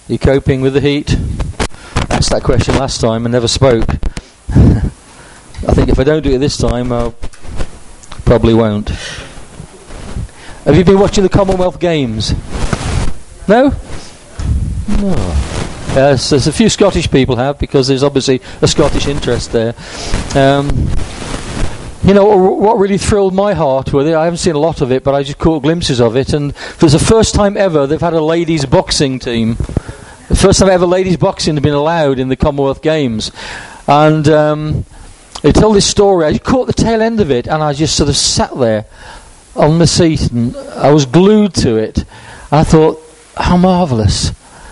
You coping with the heat? Asked that question last time and never spoke. I think if I don't do it this time, I probably won't. Have you been watching the Commonwealth Games? No? No. Yes, there's a few Scottish people have, because there's obviously a Scottish interest there. You know, what really thrilled my heart with it, I haven't seen a lot of it, but I just caught glimpses of it, and for the first time ever, they've had a ladies' boxing team. The first time ever ladies' boxing has been allowed in the Commonwealth Games. And they tell this story. I caught the tail end of it, and I just sort of sat there on the seat, and I was glued to it. And I thought, how marvellous.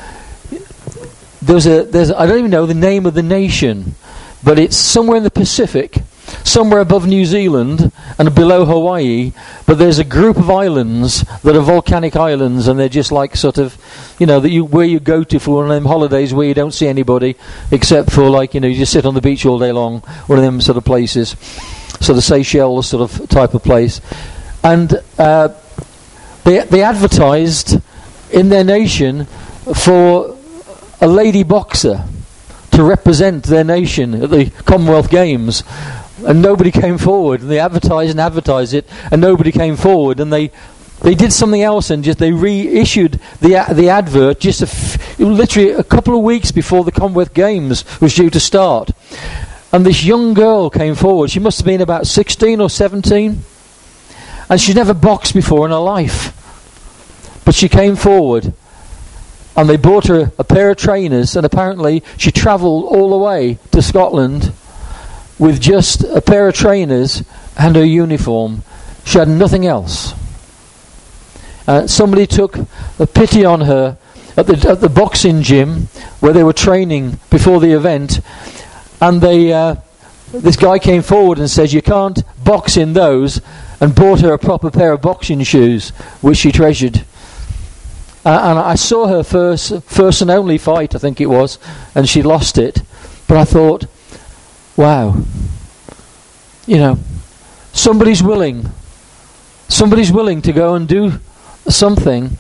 There's I don't even know the name of the nation, but it's somewhere in the Pacific, somewhere above New Zealand and below Hawaii, but there's a group of islands that are volcanic islands, and they're just like sort of, you know, where you go to for one of them holidays where you don't see anybody except for, like, you know, you just sit on the beach all day long, one of them sort of places, sort of Seychelles sort of type of place. And they advertised in their nation for a lady boxer to represent their nation at the Commonwealth Games, and nobody came forward. And they advertised it, and nobody came forward. And they did something else, and just they reissued the advert just literally a couple of weeks before the Commonwealth Games was due to start. And this young girl came forward. She must have been about 16 or 17, and she'd never boxed before in her life. But she came forward, and they bought her a pair of trainers, and apparently she travelled all the way to Scotland with just a pair of trainers and her uniform. She had nothing else. Somebody took a pity on her at the boxing gym where they were training before the event, and this guy came forward and said, "You can't box in those," and bought her a proper pair of boxing shoes, which she treasured. And I saw her first and only fight, I think it was, and she lost it. But I thought, wow, you know, somebody's willing to go and do something,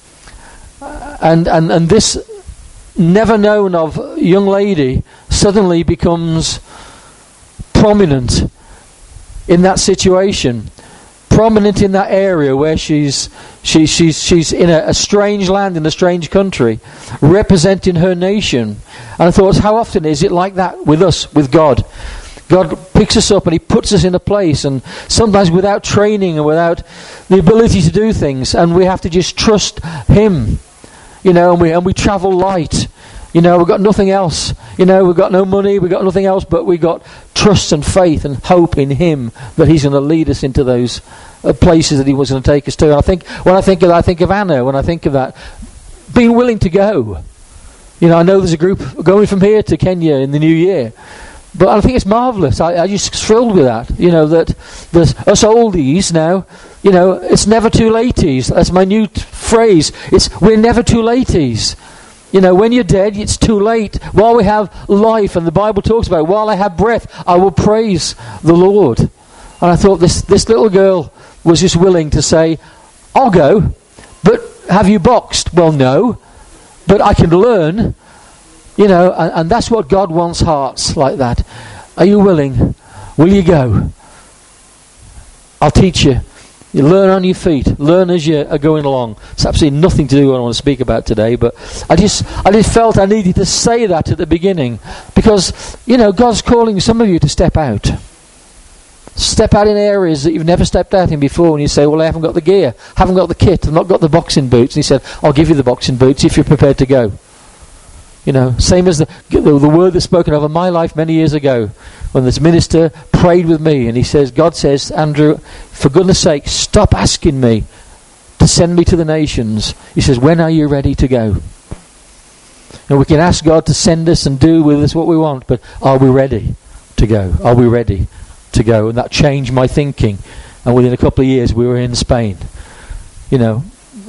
and this never known of young lady suddenly becomes prominent in that situation, prominent in that area where she's in a strange land, in a strange country, representing her nation. And I thought, how often is it like that with us, with God? God picks us up and He puts us in a place, and sometimes without training and without the ability to do things, and we have to just trust Him, you know, and we travel light. You know, we've got nothing else. You know, we've got no money, we've got nothing else, but we've got trust and faith and hope in Him that He's going to lead us into those places that He was going to take us to. And when I think of Anna, when I think of that, being willing to go. You know, I know there's a group going from here to Kenya in the new year, but I think it's marvellous. I just thrilled with that. You know, that there's us oldies now, you know, it's never too laties. That's my new phrase. We're never too laties. You know, when you're dead, it's too late. While we have life, and the Bible talks about, while I have breath, I will praise the Lord. And I thought this little girl was just willing to say, I'll go, but have you boxed? Well, no, but I can learn. You know, and that's what God wants, hearts like that. Are you willing? Will you go? I'll teach you. You learn on your feet. Learn as you are going along. It's absolutely nothing to do with what I want to speak about today, but I just felt I needed to say that at the beginning, because, you know, God's calling some of you to step out. Step out in areas that you've never stepped out in before, and you say, well, I haven't got the gear, haven't got the kit, I've not got the boxing boots. And He said, I'll give you the boxing boots if you're prepared to go. You know, same as the word that's spoken over my life many years ago, when this minister prayed with me, and he says, God says, Andrew, for goodness sake, stop asking me to send me to the nations. He says, when are you ready to go? And we can ask God to send us and do with us what we want, but are we ready to go? Are we ready to go? And that changed my thinking. And within a couple of years, we were in Spain. You know,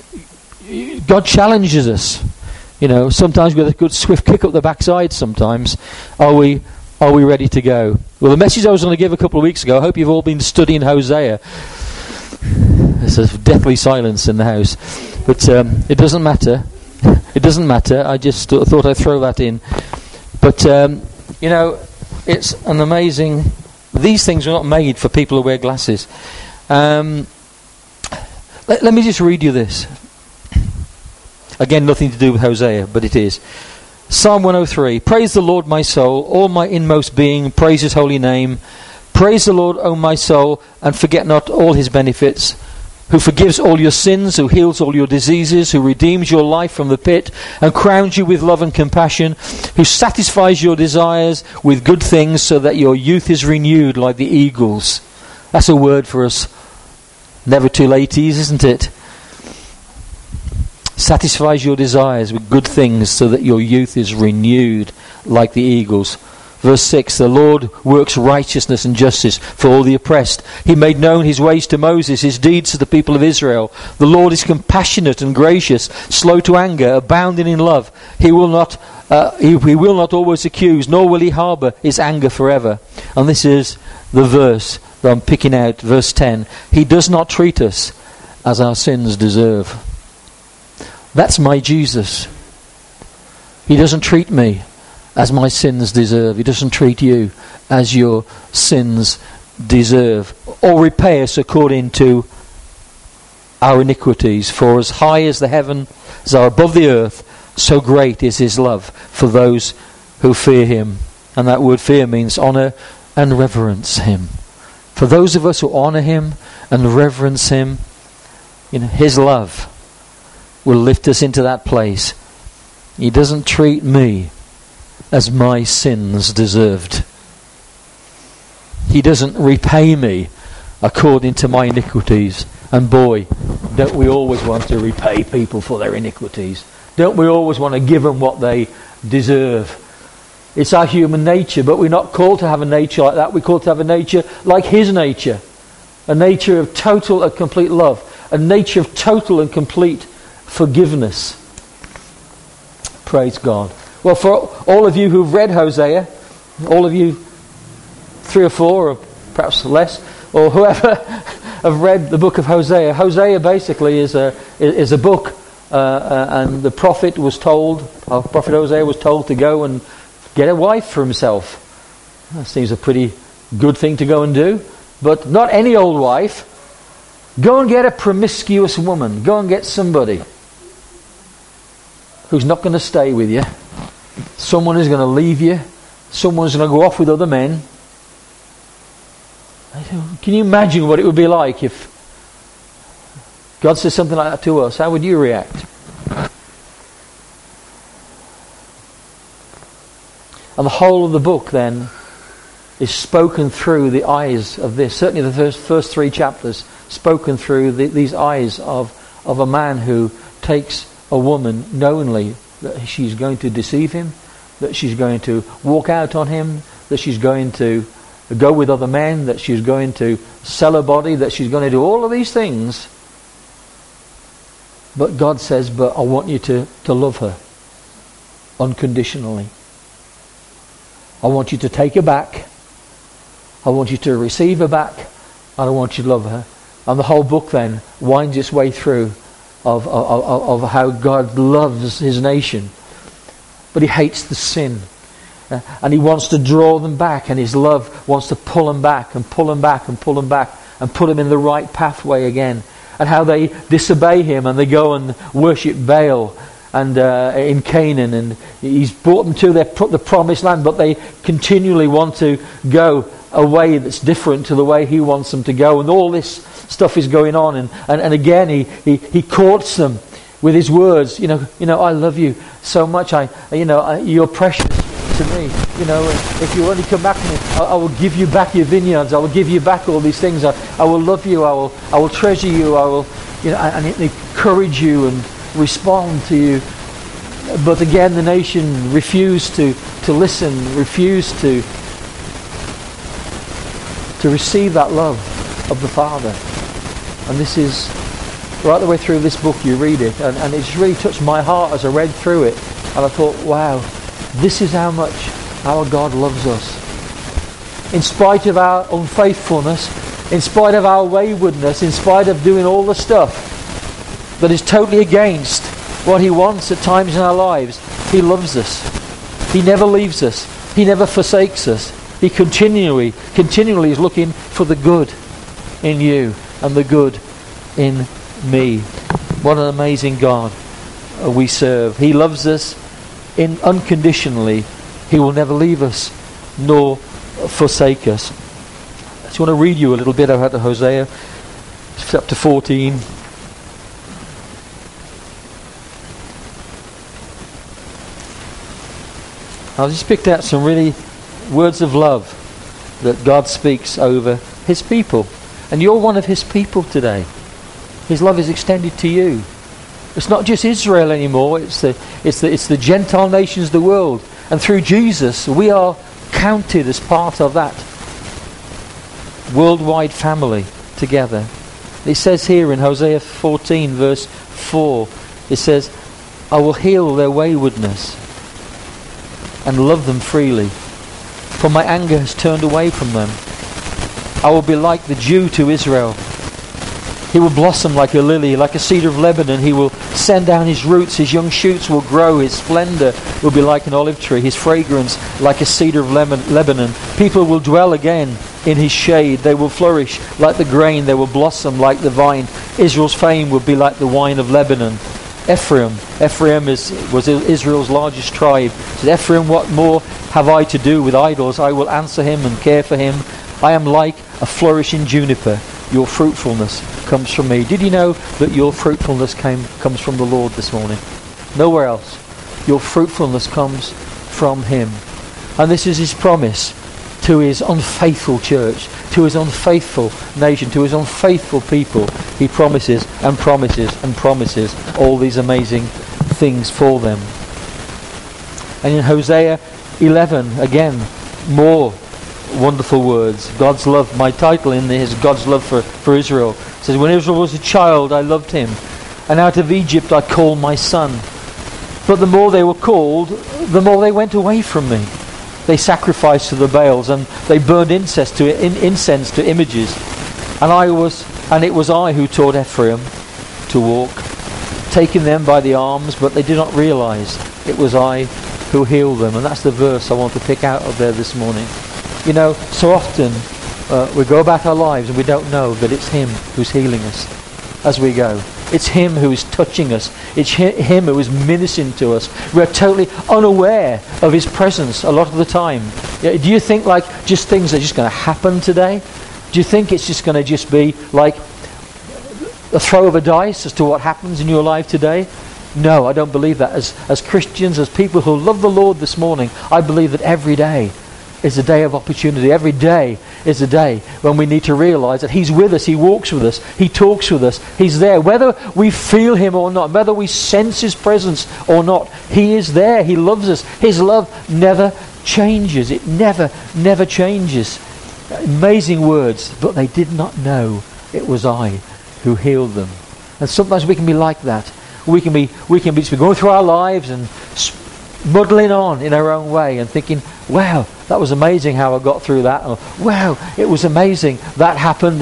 God challenges us. You know, sometimes with a good swift kick up the backside sometimes. Are we ready to go? Well, the message I was going to give a couple of weeks ago, I hope you've all been studying Hosea. There's a deathly silence in the house. But it doesn't matter. It doesn't matter. I just thought I'd throw that in. But, it's an amazing... These things are not made for people who wear glasses. Let me just read you this. Again, nothing to do with Hosea, but it is. Psalm 103. Praise the Lord, my soul. All my inmost being, praise his holy name. Praise the Lord, O my soul, and forget not all his benefits, who forgives all your sins, who heals all your diseases, who redeems your life from the pit, and crowns you with love and compassion, who satisfies your desires with good things, so that your youth is renewed like the eagles. That's a word for us never too lateys, isn't it? Satisfies your desires with good things, so that your youth is renewed like the eagles. Verse 6, the Lord works righteousness and justice for all the oppressed. He made known his ways to Moses, his deeds to the people of Israel. The Lord is compassionate and gracious, slow to anger, abounding in love. He will not always accuse, nor will he harbour his anger forever. And this is the verse that I'm picking out, verse 10. He does not treat us as our sins deserve. That's my Jesus. He doesn't treat me as my sins deserve. He doesn't treat you as your sins deserve, or repay us according to our iniquities. For as high as the heavens are above the earth, so great is his love for those who fear him. And that word fear means honour and reverence him. For those of us who honour him and reverence him, his love will lift us into that place. He doesn't treat me as my sins deserved. He doesn't repay me according to my iniquities. And boy, don't we always want to repay people for their iniquities? Don't we always want to give them what they deserve? It's our human nature, but we're not called to have a nature like that. We're called to have a nature like his nature. A nature of total and complete love. A nature of total and complete forgiveness. Praise God. Well, for all of you who've read Hosea, all of you 3 or 4, or perhaps less, or whoever have read the book of Hosea. Hosea basically is a book, and the prophet Hosea was told to go and get a wife for himself. That seems a pretty good thing to go and do, but not any old wife. Go and get a promiscuous woman. Go and get somebody who's not going to stay with you. Someone is going to leave you. Someone's going to go off with other men. Can you imagine what it would be like if God says something like that to us? How would you react? And the whole of the book then is spoken through the eyes of this. Certainly the first 3 chapters spoken through these eyes of a man who takes a woman knowingly that she's going to deceive him, that she's going to walk out on him, that she's going to go with other men, that she's going to sell her body, that she's going to do all of these things. But God says, but I want you to love her unconditionally. I want you to take her back. I want you to receive her back. And I want you to love her. And the whole book then winds its way through of how God loves his nation. But he hates the sin. And he wants to draw them back. And his love wants to pull them back and pull them back and pull them back and put them in the right pathway again. And how they disobey him and they go and worship Baal and in Canaan, and he's brought them to the promised land, but they continually want to go a way that's different to the way he wants them to go, and all this stuff is going on, and again he courts them with his words. You know, I love you so much. You're precious to me. If you only come back to me, I will give you back your vineyards. I will give you back all these things. I will love you. I will treasure you. I will, and encourage you and respond to you. But again, the nation refused to listen, refused to receive that love of the Father. And this is right the way through this book. You read it, and it's really touched my heart as I read through it. And I thought, wow, this is how much our God loves us. In spite of our unfaithfulness, in spite of our waywardness, in spite of doing all the stuff that is totally against what he wants at times in our lives. He loves us. He never leaves us. He never forsakes us. He continually is looking for the good in you and the good in me. What an amazing God we serve. He loves us unconditionally. He will never leave us nor forsake us. I just want to read you a little bit out of Hosea chapter 14. I've just picked out some really words of love that God speaks over his people. And you're one of his people today. His love is extended to you. It's not just Israel anymore, it's the Gentile nations of the world. And through Jesus, we are counted as part of that worldwide family together. It says here in Hosea 14 verse 4, it says, I will heal their waywardness and love them freely, for my anger has turned away from them. I will be like the dew to Israel. He will blossom like a lily, like a cedar of Lebanon. He will send down his roots, his young shoots will grow, his splendor will be like an olive tree, his fragrance like a cedar of Lebanon. People will dwell again in his shade. They will flourish like the grain, they will blossom like the vine. Israel's fame will be like the wine of Lebanon. Ephraim was Israel's largest tribe. Said, Ephraim, what more have I to do with idols? I will answer him and care for him. I am like a flourishing juniper. Your fruitfulness comes from me. Did you know that your fruitfulness comes from the Lord this morning? Nowhere else. Your fruitfulness comes from him. And this is his promise to his unfaithful church, to his unfaithful nation, to his unfaithful people. He promises and promises and promises all these amazing things for them. And in Hosea 11, again, more wonderful words. God's love. My title in there is God's love for Israel. It says, when Israel was a child, I loved him, and out of Egypt I called my son. But the more they were called, the more they went away from me. They sacrificed to the Baals, and they burned incense to images. And it was I who taught Ephraim to walk, taking them by the arms, but they did not realize it was I who healed them. And that's the verse I want to pick out of there this morning. You know, so often we go about our lives and we don't know that it's him who's healing us as we go. It's him who is touching us. It's him who is ministering to us. We're totally unaware of his presence a lot of the time. Do you think like just things are just going to happen today? Do you think it's just going to just be like a throw of a dice as to what happens in your life today? No, I don't believe that. As Christians, as people who love the Lord this morning, I believe that every day is a day of opportunity. Every day is a day when we need to realize that he's with us, he walks with us, he talks with us, he's there. Whether we feel him or not, whether we sense his presence or not, he is there, he loves us. His love never changes. It never changes. Amazing words, but they did not know it was I who healed them. And sometimes we can be like that. We can be just going through our lives and muddling on in our own way and thinking, wow, that was amazing how I got through that. Or, wow, it was amazing that happened.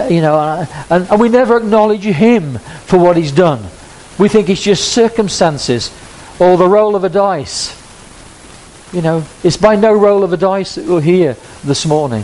And we never acknowledge him for what he's done. We think it's just circumstances or the roll of a dice. You know, it's by no roll of a dice that we're here this morning.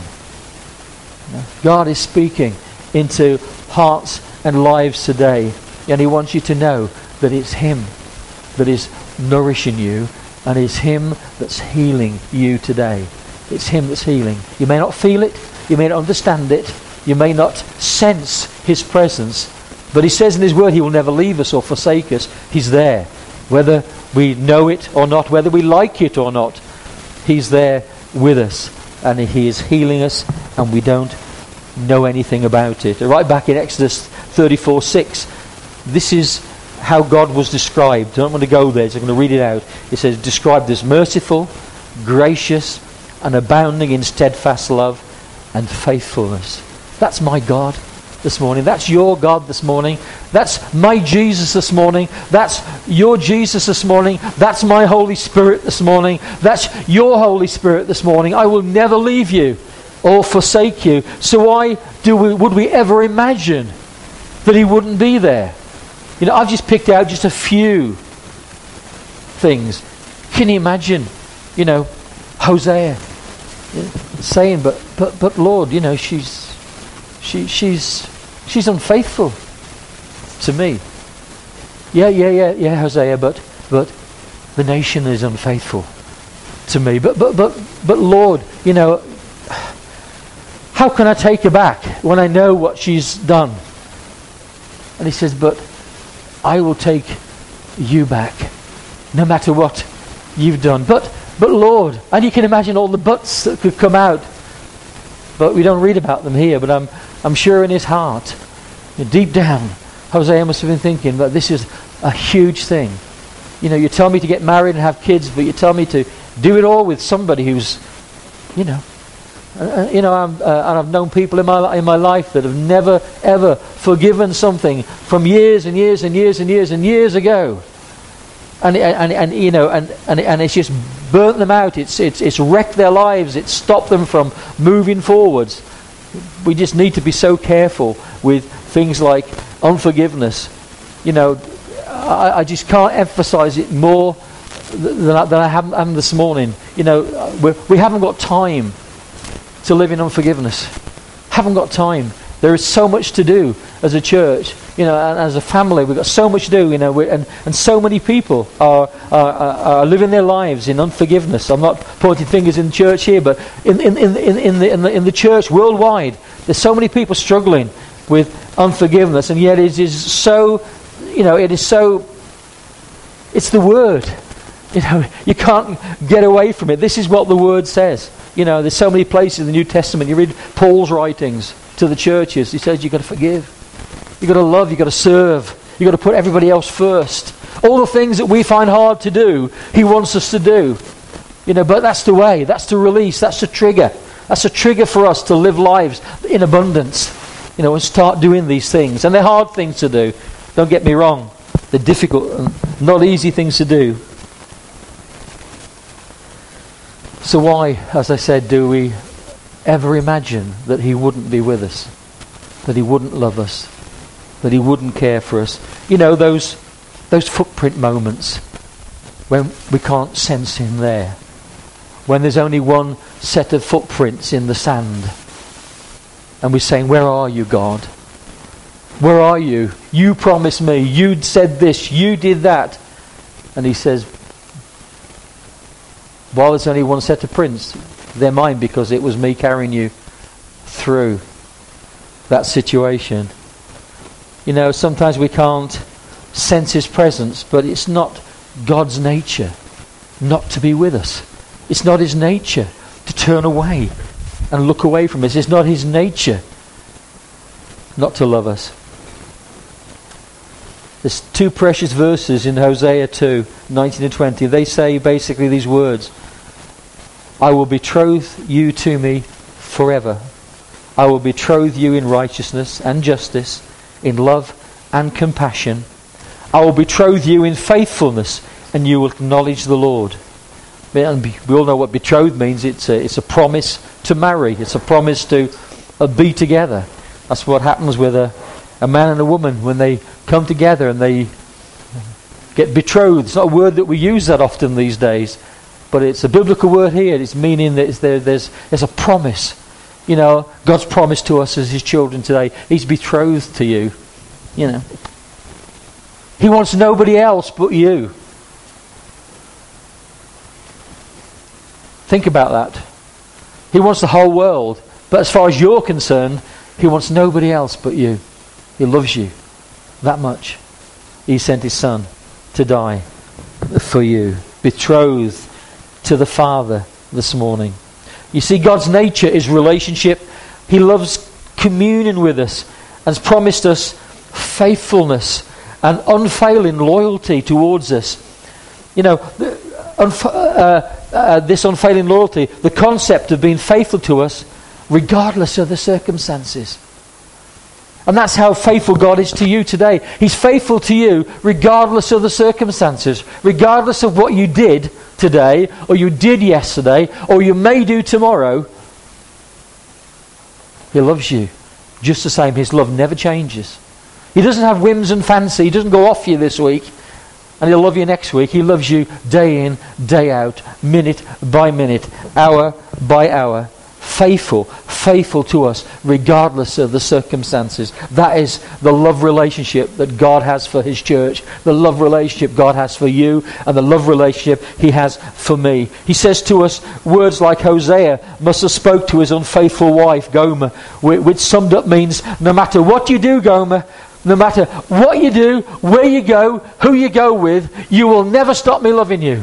God is speaking into hearts and lives today, and he wants you to know that it's him that is nourishing you, and it's him that's healing you today. It's him that's healing. You may not feel it, you may not understand it, you may not sense his presence, but he says in his word he will never leave us or forsake us. He's there. Whether we know it or not, whether we like it or not, he's there with us, and he is healing us, and we don't know anything about it. Right back in Exodus 34:6, this is how God was described. I don't want to go there, so I'm going to read it out. It says, described as merciful, gracious, and abounding in steadfast love and faithfulness. That's my God this morning. That's your God this morning. That's my Jesus this morning. That's your Jesus this morning. That's my Holy Spirit this morning. That's your Holy Spirit this morning. I will never leave you or forsake you. So why would we ever imagine that he wouldn't be there? You know, I've just picked out just a few things. Can you imagine, Hosea saying, but Lord, she's unfaithful to me. Yeah, Hosea, but the nation is unfaithful to me. But Lord, how can I take her back when I know what she's done? And he says, but I will take you back, no matter what you've done. But Lord, and you can imagine all the buts that could come out. But we don't read about them here. But I'm sure in his heart, deep down, Hosea must have been thinking, but this is a huge thing. You tell me to get married and have kids, but you tell me to do it all with somebody who's, and I've known people in my life that have never ever forgiven something from years and years and years and years and years ago, and it's just burnt them out. It's wrecked their lives. It's stopped them from moving forwards. We just need to be so careful with things like unforgiveness. I just can't emphasize it more than I have this morning. We haven't got time to live in unforgiveness. Haven't got time. There is so much to do as a church, and as a family. We've got so much to do, and so many people are living their lives in unforgiveness. I'm not pointing fingers in the church here, but in the church worldwide, there's so many people struggling with unforgiveness, and yet it is so. It's the Word. You can't get away from it. This is what the Word says. There's so many places in the New Testament. You read Paul's writings to the churches. He says you've got to forgive. You've got to love. You've got to serve. You've got to put everybody else first. All the things that we find hard to do, he wants us to do. But that's the way. That's the release. That's the trigger. That's a trigger for us to live lives in abundance. And start doing these things. And they're hard things to do. Don't get me wrong. They're difficult and not easy things to do. So why, as I said, do we ever imagine that he wouldn't be with us? That he wouldn't love us? That he wouldn't care for us? Those footprint moments when we can't sense him there. When there's only one set of footprints in the sand. And we're saying, where are you, God? Where are you? You promised me. You said this. You did that. And he says, while there's only one set of prints, they're mine because it was me carrying you through that situation. Sometimes we can't sense his presence, but it's not God's nature not to be with us. It's not his nature to turn away and look away from us. It's not his nature not to love us. There's two precious verses in Hosea 2, 19 and 20. They say basically these words. I will betroth you to me forever. I will betroth you in righteousness and justice, in love and compassion. I will betroth you in faithfulness, and you will acknowledge the Lord. And we all know what betrothed means. It's a promise to marry. It's a promise to be together. That's what happens with a man and a woman when they come together and they get betrothed. It's not a word that we use that often these days, but it's a biblical word here. It's meaning that there's a promise. God's promise to us as his children today. He's betrothed to you. He wants nobody else but you. Think about that. He wants the whole world, but as far as you're concerned, he wants nobody else but you. He loves you that much. He sent his son to die for you. Betrothed to the Father this morning. You see, God's nature is relationship. He loves communion with us and has promised us faithfulness and unfailing loyalty towards us. This unfailing loyalty, the concept of being faithful to us regardless of the circumstances. And that's how faithful God is to you today. He's faithful to you regardless of the circumstances, regardless of what you did today, or you did yesterday, or you may do tomorrow. He loves you just the same. His love never changes. He doesn't have whims and fancy. He doesn't go off you this week. And He'll love you next week. He loves you day in, day out, minute by minute, hour by hour. Faithful to us, regardless of the circumstances. That is the love relationship that God has for His church, the love relationship God has for you, and the love relationship He has for me. He says to us words like Hosea must have spoke to his unfaithful wife Gomer, which summed up means, no matter what you do, Gomer, no matter what you do, where you go, who you go with, you will never stop me loving you.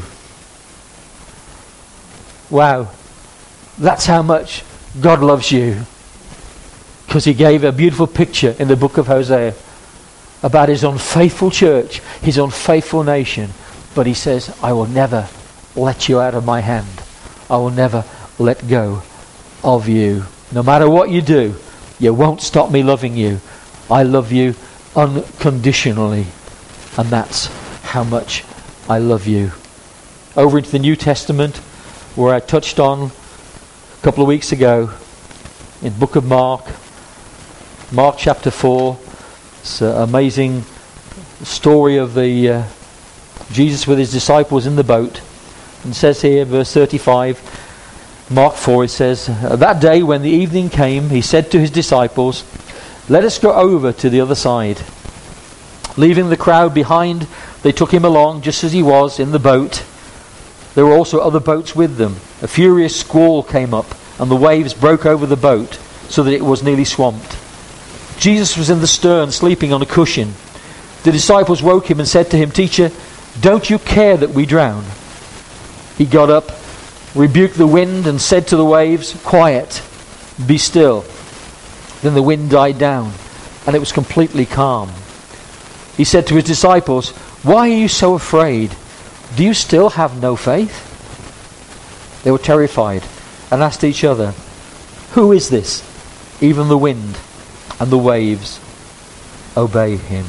Wow. That's how much God loves you. Because He gave a beautiful picture in the book of Hosea about His unfaithful church, His unfaithful nation. But He says, I will never let you out of my hand. I will never let go of you. No matter what you do, you won't stop me loving you. I love you unconditionally. And that's how much I love you. Over into the New Testament, where I touched on a couple of weeks ago in book of Mark chapter 4. It's an amazing story of the Jesus with His disciples in the boat. And it says here, verse 35, Mark 4, it says, that day when the evening came, He said to His disciples, let us go over to the other side. Leaving the crowd behind, they took Him along just as He was in the boat. There were also other boats with them. A furious squall came up, and the waves broke over the boat, so that it was nearly swamped. Jesus was in the stern, sleeping on a cushion. The disciples woke Him and said to Him, Teacher, don't you care that we drown? He got up, rebuked the wind, and said to the waves, Quiet, be still. Then the wind died down, and it was completely calm. He said to His disciples, Why are you so afraid? Do you still have no faith? They were terrified and asked each other, Who is this? Even the wind and the waves obey Him.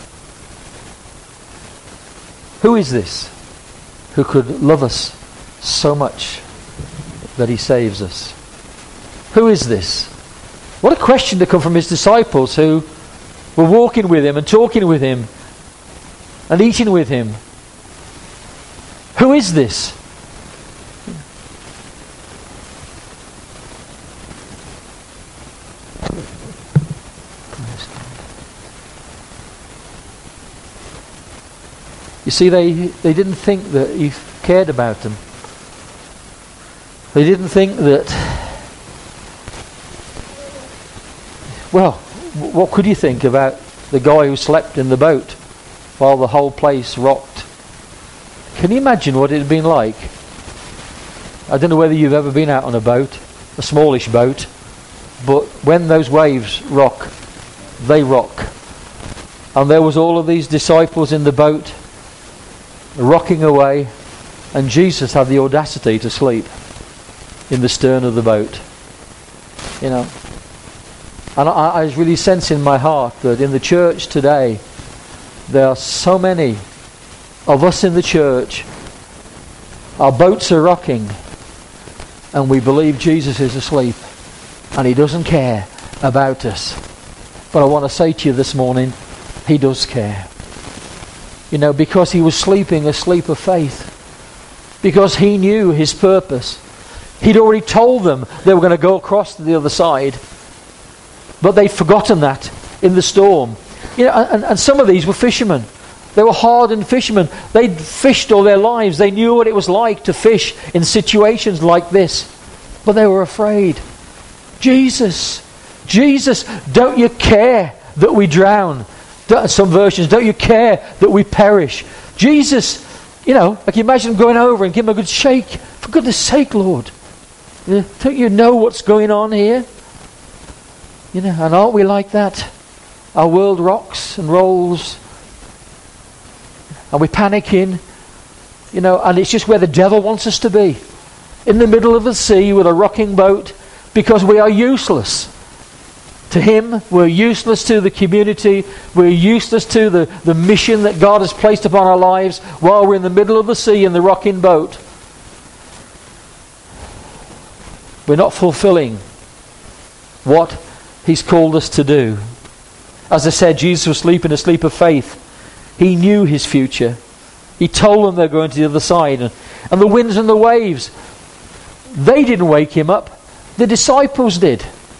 Who is this who could love us so much that He saves us? Who is this? What a question to come from His disciples who were walking with Him and talking with Him and eating with Him. Who is this? You see, they didn't think that He cared about them. They didn't think that... Well, what could you think about the guy who slept in the boat while the whole place rocked? Can you imagine what it had been like? I don't know whether you've ever been out on a boat, a smallish boat, but when those waves rock, they rock. And there was all of these disciples in the boat, rocking away, and Jesus had the audacity to sleep in the stern of the boat. You know. And I was really sensing in my heart that in the church today, there are so many of us in the church, our boats are rocking, and we believe Jesus is asleep, and He doesn't care about us. But I want to say to you this morning, He does care. You know, because He was sleeping a sleep of faith. Because He knew His purpose. He'd already told them they were going to go across to the other side. But they'd forgotten that in the storm. You know, and some of these were fishermen. They were hardened fishermen. They'd fished all their lives. They knew what it was like to fish in situations like this. But they were afraid. Jesus, don't you care that we drown? Some versions, don't you care that we perish? Jesus, you know, I can imagine them going over and give Him a good shake. For goodness sake, Lord. Don't you know what's going on here? You know, and aren't we like that? Our world rocks and rolls. And we're panicking. You know, and it's just where the devil wants us to be. In the middle of the sea with a rocking boat. Because we are useless. To Him, we're useless to the community. We're useless to the mission that God has placed upon our lives while we're in the middle of the sea in the rocking boat. We're not fulfilling what He's called us to do. As I said, Jesus was sleeping a sleep of faith. He knew His future. He told them they're going to the other side. And the winds and the waves, they didn't wake him up. The disciples did.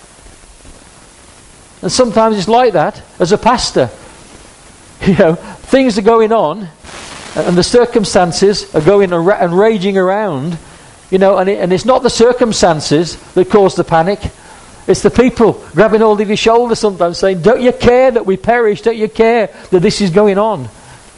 And sometimes it's like that as a pastor. Things are going on and the circumstances are going and raging around, and it's not the circumstances that cause the panic. It's the people grabbing hold of your shoulder sometimes saying, don't you care that we perish? Don't you care that this is going on?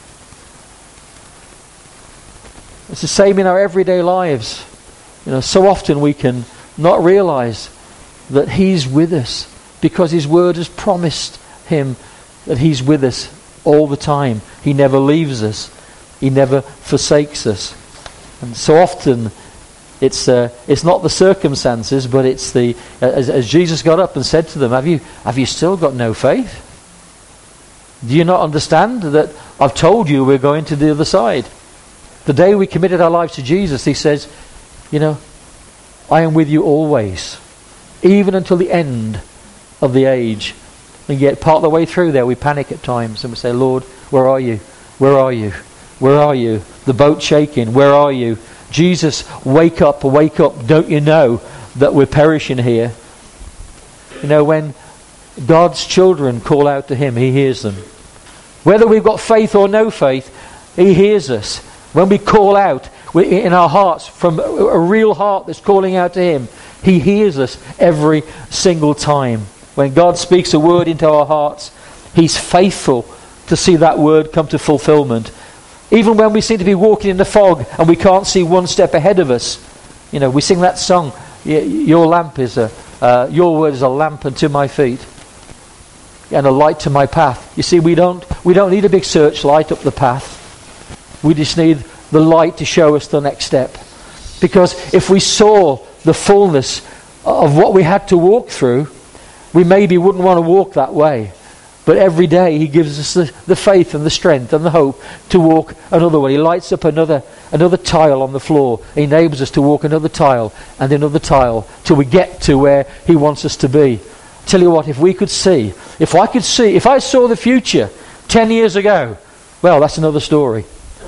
It's the same in our everyday lives. So often we can not realize that He's with us because His word has promised Him that He's with us all the time. He never leaves us. He never forsakes us. And so often it's not the circumstances, but it's as Jesus got up and said to them, have you still got no faith? Do you not understand that I've told you we're going to the other side? The day we committed our lives to Jesus, He says, I am with you always, even until the end of the age. And yet part of the way through there we panic at times and we say, Lord, where are you? Where are you? Where are you? The boat's shaking. Where are you? Jesus, wake up, don't you know that we're perishing here? When God's children call out to Him, He hears them. Whether we've got faith or no faith, He hears us. When we call out in our hearts from a real heart that's calling out to Him, He hears us every single time. When God speaks a word into our hearts, He's faithful to see that word come to fulfillment. Even when we seem to be walking in the fog and we can't see one step ahead of us, we sing that song, your word is a lamp unto my feet and a light to my path. You see, we don't need a big searchlight up the path. We just need the light to show us the next step. Because if we saw the fullness of what we had to walk through, we maybe wouldn't want to walk that way. But every day He gives us the faith and the strength and the hope to walk another way. He lights up another tile on the floor. He enables us to walk another tile and another tile till we get to where He wants us to be. Tell you what, if I saw the future 10 years ago, well, that's another story.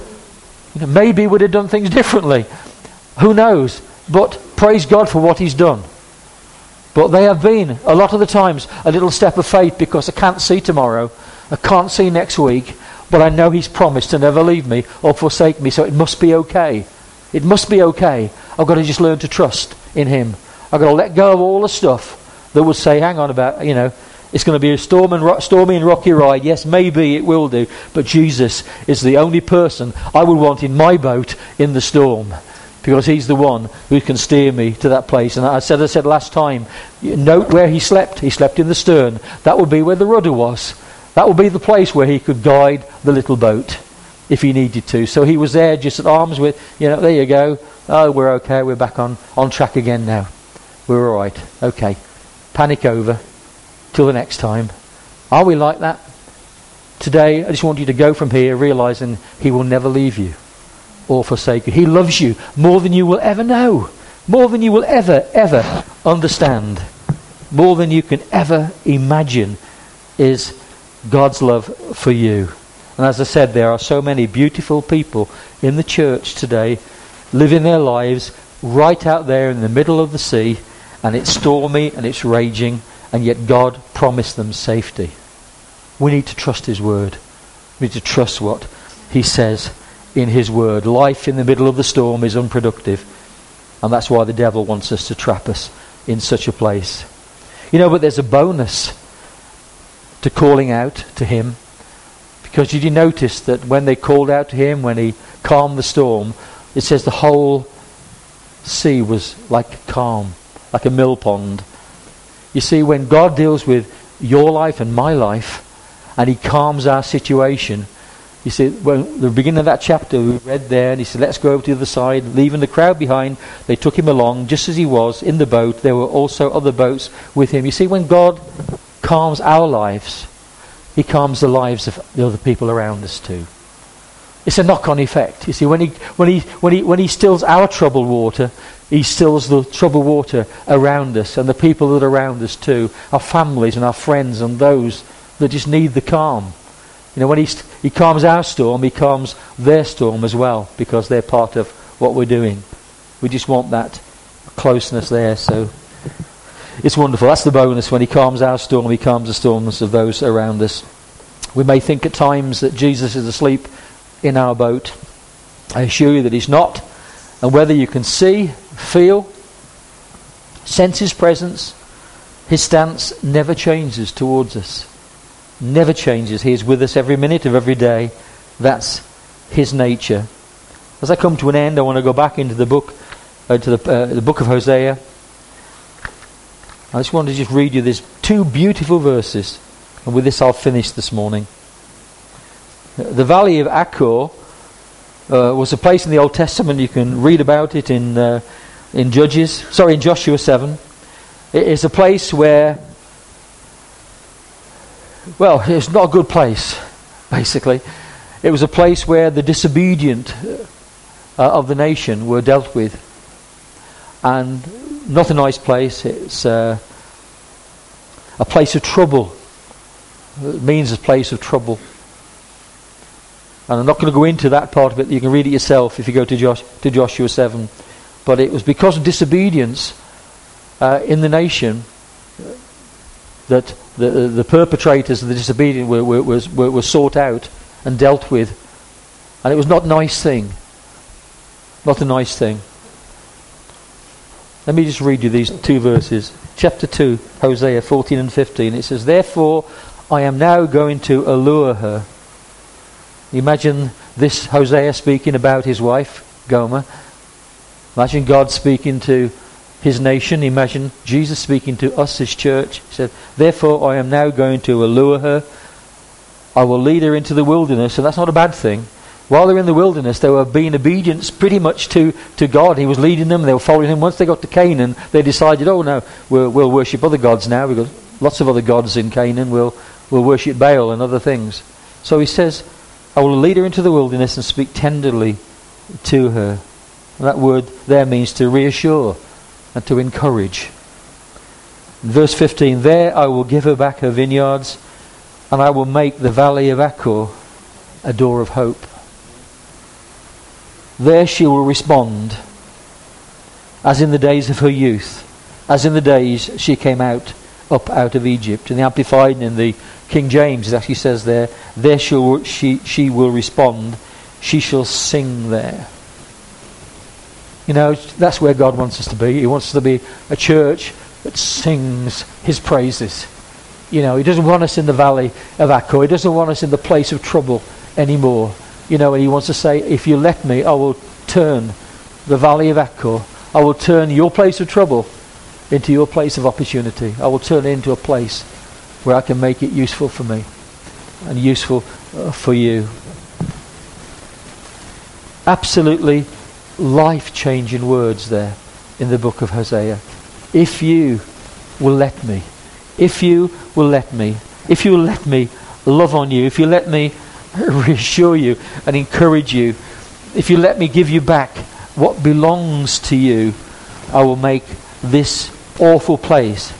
Maybe we'd have done things differently. Who knows? But praise God for what He's done. But they have been, a lot of the times, a little step of faith because I can't see tomorrow. I can't see next week. But I know He's promised to never leave me or forsake me. So it must be okay. It must be okay. I've got to just learn to trust in Him. I've got to let go of all the stuff that would say, hang on about, it's going to be a stormy and rocky ride. Yes, maybe it will do. But Jesus is the only person I would want in my boat in the storm. Because He's the one who can steer me to that place. And I said last time, note where He slept. He slept in the stern. That would be where the rudder was. That would be the place where He could guide the little boat if He needed to. So He was there just at arm's width. There you go. Oh, we're okay. We're back on track again now. We're all right. Okay. Panic over. Till the next time. Are we like that? Today, I just want you to go from here realizing He will never leave you or forsake you. He loves you more than you will ever know, more than you will ever understand, more than you can ever imagine is God's love for you. And as I said, there are so many beautiful people in the church today living their lives right out there in the middle of the sea, and it's stormy and it's raging, and yet God promised them safety. We need to trust His word. We need to trust what He says in His word. Life in the middle of the storm is unproductive, and that's why the devil wants us to trap us in such a place. But there's a bonus to calling out to Him, because did you notice that when they called out to Him, when He calmed the storm, it says the whole sea was like calm, like a mill pond. You see, when God deals with your life and my life, and He calms our situation, you see, when the beginning of that chapter we read there, and He said, let's go over to the other side, leaving the crowd behind. They took Him along just as He was in the boat. There were also other boats with Him. You see, when God calms our lives, He calms the lives of the other people around us too. It's a knock-on effect. You see, when he stills our troubled water, He stills the troubled water around us and the people that are around us too, our families and our friends and those that just need the calm. When he calms our storm, he calms their storm as well, because they're part of what we're doing. We just want that closeness there. So it's wonderful. That's the bonus. When he calms our storm, he calms the storms of those around us. We may think at times that Jesus is asleep in our boat. I assure you that he's not. And whether you can see, feel, sense his presence, his stance never changes towards us. Never changes. He is with us every minute of every day. That's his nature. As I come to an end, I want to go back into the book, the book of Hosea. I just want to read you these two beautiful verses, and with this I'll finish this morning. The valley of Achor was a place in the Old Testament. You can read about it in Joshua 7. It is a place where, well, it's not a good place, basically. It was a place where the disobedient of the nation were dealt with. And not a nice place. It's a place of trouble. It means a place of trouble. And I'm not going to go into that part of it. You can read it yourself if you go to Joshua 7. But it was because of disobedience in the nation that the perpetrators of the disobedience were sought out and dealt with. And it was not a nice thing. Not a nice thing. Let me just read you these two verses. Chapter 2, Hosea 14 and 15. It says, "Therefore I am now going to allure her." Imagine this Hosea speaking about his wife, Gomer. Imagine God speaking to his nation. Imagine Jesus speaking to us, his church. He said, "Therefore I am now going to allure her. I will lead her into the wilderness." And that's not a bad thing. While they're in the wilderness, they were being obedient pretty much to God. He was leading them. They were following him. Once they got to Canaan, they decided, oh no, we'll worship other gods now. We've got lots of other gods in Canaan. We'll worship Baal and other things. So he says, "I will lead her into the wilderness and speak tenderly to her." And that word there means to reassure and to encourage. In verse 15, "There I will give her back her vineyards, and I will make the valley of Achor a door of hope. There she will respond as in the days of her youth, as in the days she came up out of Egypt." In the Amplified and in the King James, it actually says there she will respond, she shall sing there. That's where God wants us to be. He wants us to be a church that sings his praises. He doesn't want us in the valley of Achor. He doesn't want us in the place of trouble anymore. And he wants to say, if you let me, I will turn the valley of Achor. I will turn your place of trouble into your place of opportunity. I will turn it into a place where I can make it useful for me and useful for you. Absolutely life-changing words there in the book of Hosea. If you will let me, if you will let me, if you will let me love on you, if you let me reassure you and encourage you, if you let me give you back what belongs to you, I will make this awful place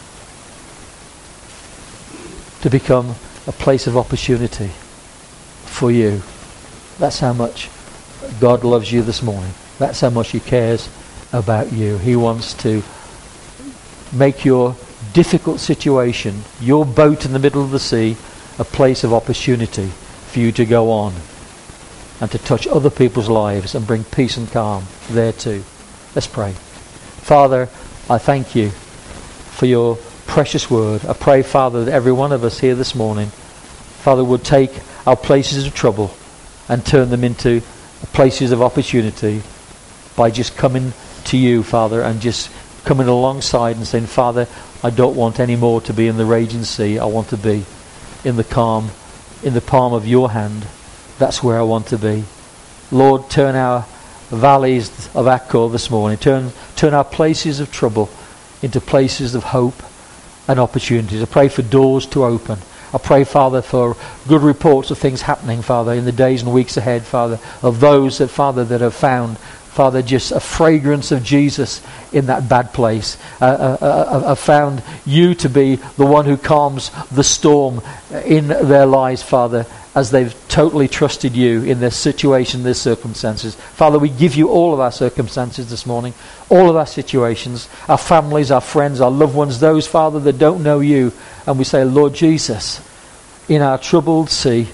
to become a place of opportunity for you. That's how much God loves you this morning. That's how much he cares about you. He wants to make your difficult situation, your boat in the middle of the sea, a place of opportunity for you to go on and to touch other people's lives and bring peace and calm there too. Let's pray. Father, I thank you for your precious word. I pray, Father, that every one of us here this morning, Father, would take our places of trouble and turn them into places of opportunity by just coming to you, Father, and just coming alongside and saying, Father, I don't want any more to be in the raging sea. I want to be in the calm, in the palm of your hand. That's where I want to be. Lord, turn our valleys of Achor this morning. Turn our places of trouble into places of hope and opportunities. I pray for doors to open. I pray, Father, for good reports of things happening, Father, in the days and weeks ahead, Father, of those that, Father, that have found, Father, just a fragrance of Jesus in that bad place. Have found you to be the one who calms the storm in their lives, Father, as they've totally trusted you in their situation, their circumstances. Father, we give you all of our circumstances this morning, all of our situations, our families, our friends, our loved ones, those, Father, that don't know you. And we say, Lord Jesus, in our troubled sea,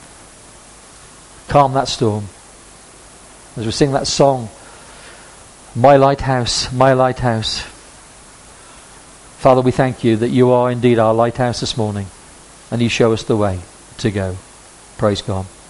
calm that storm. As we sing that song, my lighthouse, my lighthouse. Father, we thank you that you are indeed our lighthouse this morning, and you show us the way to go. Praise God.